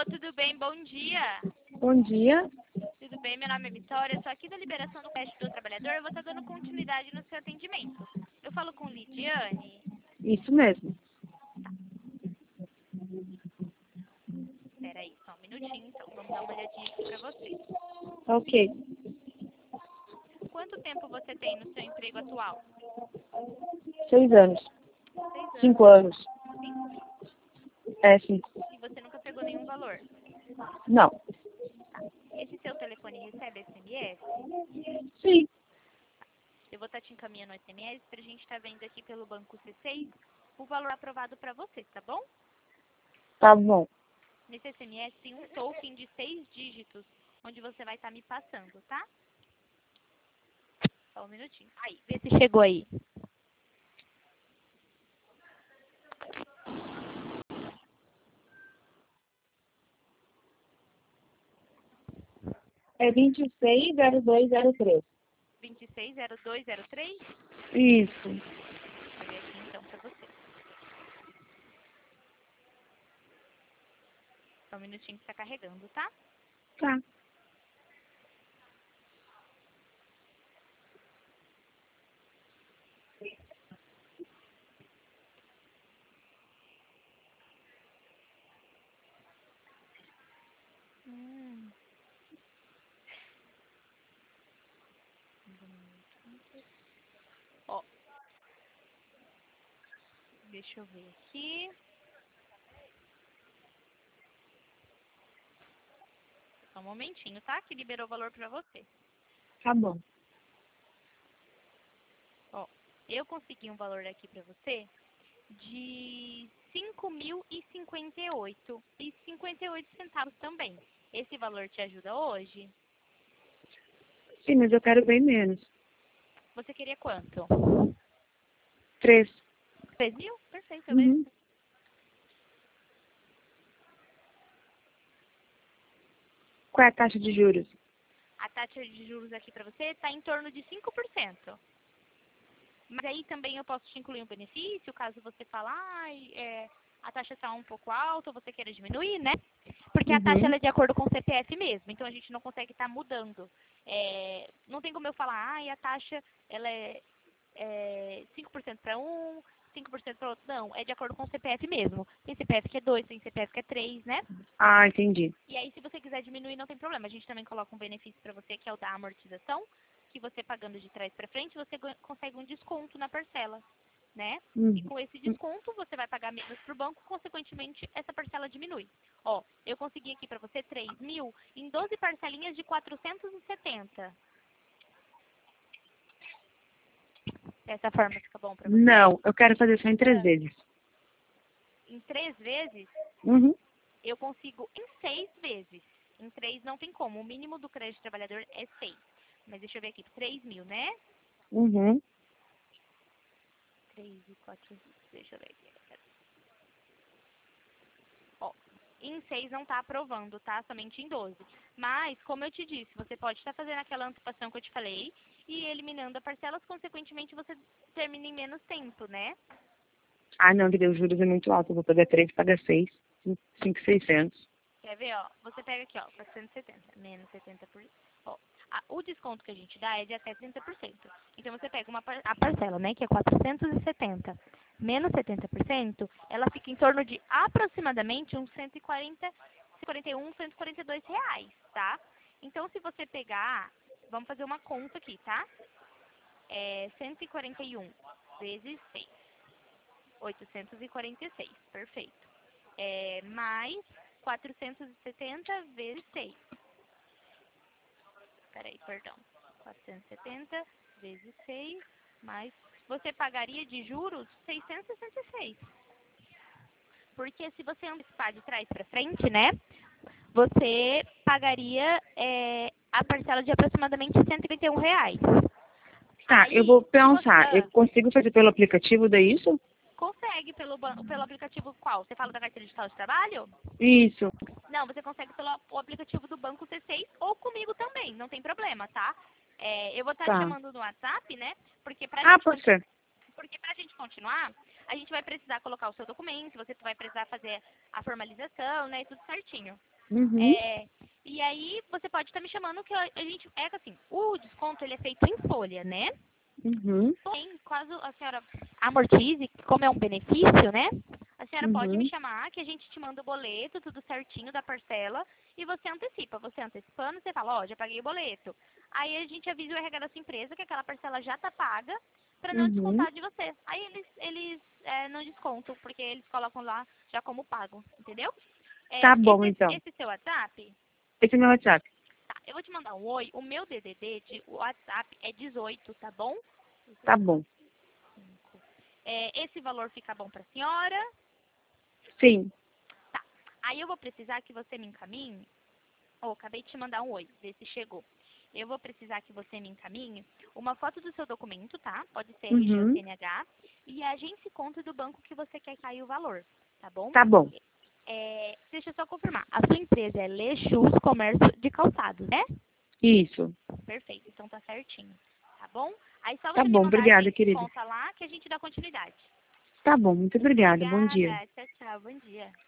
Alô, tudo bem? Bom dia. Bom dia. Tudo bem? Meu nome é Vitória, sou aqui da Liberação do Crédito do Trabalhador. Eu vou estar dando continuidade no seu atendimento. Eu falo com Lidiane. Isso mesmo. Espera aí, só um minutinho, então. Vamos dar uma olhadinha aqui para você. Ok. Quanto tempo você tem no seu emprego atual? 6 anos. 6 anos. 5 anos. Sim? É, sim. E você nunca pegou nenhum valor? Não. Esse seu telefone recebe SMS? Sim. Eu vou estar te encaminhando o SMS para a gente estar vendo aqui pelo Banco C6 o valor aprovado para você, tá bom? Tá bom. Nesse SMS tem um token de 6 dígitos, onde você vai estar me passando, tá? Só um minutinho. Aí, vê se chegou aí. É 260203. 260203? Isso. Vou ver aqui então para você. Só um minutinho que está carregando, tá? Tá. Ó, deixa eu ver aqui. Só um momentinho, tá? Que liberou o valor para você. Tá bom. Ó, eu consegui um valor aqui para você de R$ 5.058,58 também. Esse valor te ajuda hoje? Sim, mas eu quero bem menos. Você queria quanto? 3. 3 mil? Perfeito, eu Uhum. vejo. Qual é a taxa de juros? A taxa de juros aqui para você está em torno de 5%. Mas aí também eu posso te incluir um benefício, caso você fale, a taxa está um pouco alta, ou você queira diminuir, né? Porque a taxa ela é de acordo com o CPF mesmo, então a gente não consegue estar mudando. Não tem como eu falar, a taxa ela é 5% para um, 5% para outro. Não, é de acordo com o CPF mesmo. Tem CPF que é 2, tem CPF que é 3, né? Ah, entendi. E aí, se você quiser diminuir, não tem problema. A gente também coloca um benefício para você, que é o da amortização, que você pagando de trás para frente, você consegue um desconto na parcela, né? E com esse desconto, você vai pagar menos para o banco, consequentemente, essa parcela diminui. Ó, eu consegui aqui para você 3 mil em 12 parcelinhas de 470. Dessa forma fica bom para você? Não, eu quero fazer só em 3 vezes. Em 3 vezes, Uhum. eu consigo em 6 vezes. Em 3 não tem como. O mínimo do crédito trabalhador é 6. Mas deixa eu ver aqui, 3 mil, né? Uhum. 3 e 4, deixa eu ver aqui. Ó, em 6 não tá aprovando, tá? Somente em 12. Mas, como eu te disse, você pode estar fazendo aquela antecipação que eu te falei e eliminando as parcelas, consequentemente você termina em menos tempo, né? Ah, não, que deu juros é muito alto. Eu vou pagar 3, paga 6. 5.600. Quer ver, ó? Você pega aqui, ó, 470, menos 70%. Ó, o desconto que a gente dá é de até 30%. Então, você pega a parcela, né, que é 470, menos 70%, ela fica em torno de aproximadamente uns 140, 141, 142 reais, tá? Então, se você pegar, vamos fazer uma conta aqui, tá? 141 vezes 6, 846, perfeito. Mais 470 vezes 6. Peraí, perdão. 470 vezes 6, mais... Você pagaria de juros 666. Porque se você antecipar de trás para frente, né? Você pagaria a parcela de aproximadamente R$ 151. Tá, Aí, eu vou se você... pensar. Eu consigo fazer pelo aplicativo, daí isso? consegue pelo aplicativo qual? Você fala da carteira digital de trabalho? Isso. Não, você consegue pelo aplicativo do Banco C6 ou comigo também, não tem problema, tá? Eu vou estar te Tá. chamando no WhatsApp, né? Porque Ah, pode ser. pra gente continuar, a gente vai precisar colocar o seu documento, você vai precisar fazer a formalização, né? E tudo certinho. Uhum. E aí você pode estar me chamando que a gente... É que assim, o desconto ele é feito em folha, né? Uhum. Porém, caso a senhora amortize, como é um benefício, né? A senhora pode me Uhum. chamar, que a gente te manda o boleto, tudo certinho da parcela, e você antecipa. Você antecipando, você fala, ó, já paguei o boleto. Aí a gente avisa o RH da sua empresa que aquela parcela já tá paga, para não Uhum. descontar de você. Aí eles não descontam, porque eles colocam lá já como pago, entendeu? Tá bom, então. Esse seu WhatsApp, Esse é meu WhatsApp. tá, eu vou te mandar um oi. O meu DDD de WhatsApp é 18, tá bom? Tá bom. Esse valor fica bom para a senhora? Sim. Tá. Aí eu vou precisar que você me encaminhe. Acabei de te mandar um oi, ver se chegou. Eu vou precisar que você me encaminhe uma foto do seu documento, tá? Pode ser RG ou Uhum. CNH. E a agência e conta do banco que você quer cair o valor, tá bom? Tá bom. Deixa eu só confirmar. A sua empresa é Lechus Comércio de Calçados, né? Isso. Perfeito, então tá certinho. Tá bom? Aí só Tá você me bom. mandar a Obrigada, agência e querida. conta lá que a gente dá continuidade. Tá bom. Muito obrigada. Bom dia. Obrigada. Tchau, tchau. Bom dia.